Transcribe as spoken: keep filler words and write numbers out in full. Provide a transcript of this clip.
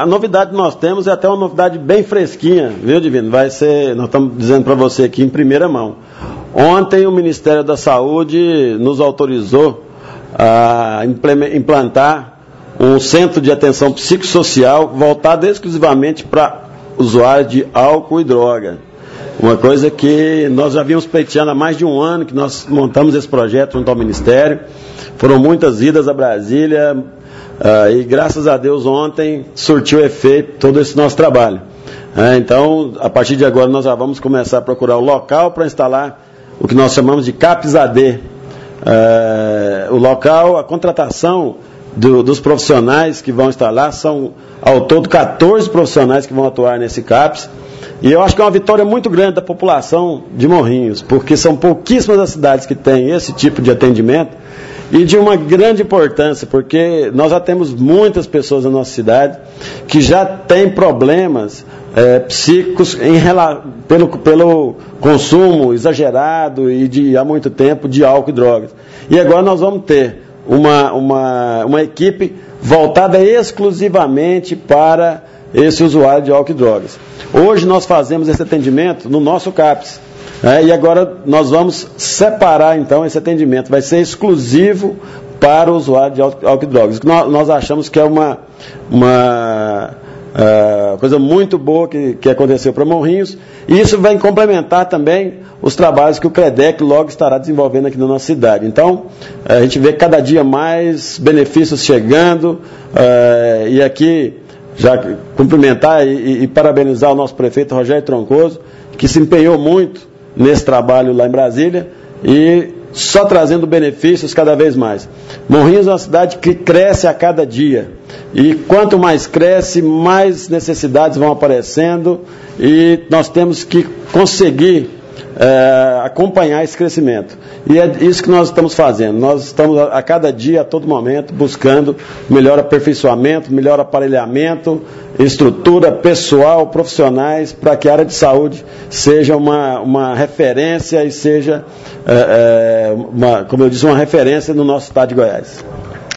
a novidade que nós temos é até uma novidade bem fresquinha, viu, Divino? Vai ser, nós estamos dizendo para você aqui em primeira mão. Ontem o Ministério da Saúde nos autorizou a implantar um centro de atenção psicossocial voltado exclusivamente para usuários de álcool e droga. Uma coisa que nós já vimos pleiteando há mais de um ano que nós montamos esse projeto junto ao Ministério. Foram muitas idas a Brasília uh, e graças a Deus ontem surtiu efeito todo esse nosso trabalho. Uh, então, a partir de agora nós já vamos começar a procurar o local para instalar o que nós chamamos de CAPS-A D. Uh, o local, a contratação do, dos profissionais que vão instalar, são ao todo quatorze profissionais que vão atuar nesse CAPS. E eu acho que é uma vitória muito grande da população de Morrinhos, porque são pouquíssimas as cidades que têm esse tipo de atendimento e de uma grande importância, porque nós já temos muitas pessoas na nossa cidade que já têm problemas é, psíquicos em, pelo, pelo consumo exagerado e de, há muito tempo de álcool e drogas. E agora nós vamos ter uma, uma, uma equipe voltada exclusivamente para esse usuário de álcool e drogas. Hoje nós fazemos esse atendimento no nosso CAPS, né, e agora nós vamos separar então esse atendimento, vai ser exclusivo para o usuário de álcool e drogas. Nós, nós achamos que é uma, uma uh, coisa muito boa que, que aconteceu para Morrinhos, e isso vai complementar também os trabalhos que o CREDEC logo estará desenvolvendo aqui na nossa cidade. Então, a gente vê cada dia mais benefícios chegando, uh, e aqui já cumprimentar e, e, e parabenizar o nosso prefeito Rogério Troncoso, que se empenhou muito nesse trabalho lá em Brasília e só trazendo benefícios cada vez mais. Morrinhos é uma cidade que cresce a cada dia e quanto mais cresce, mais necessidades vão aparecendo e nós temos que conseguir é, acompanhar esse crescimento. E é isso que nós estamos fazendo. Nós estamos a cada dia, a todo momento, buscando melhor aperfeiçoamento, melhor aparelhamento, estrutura pessoal, profissionais, para que a área de saúde seja uma, uma referência e seja, é, uma, como eu disse, uma referência no nosso estado de Goiás.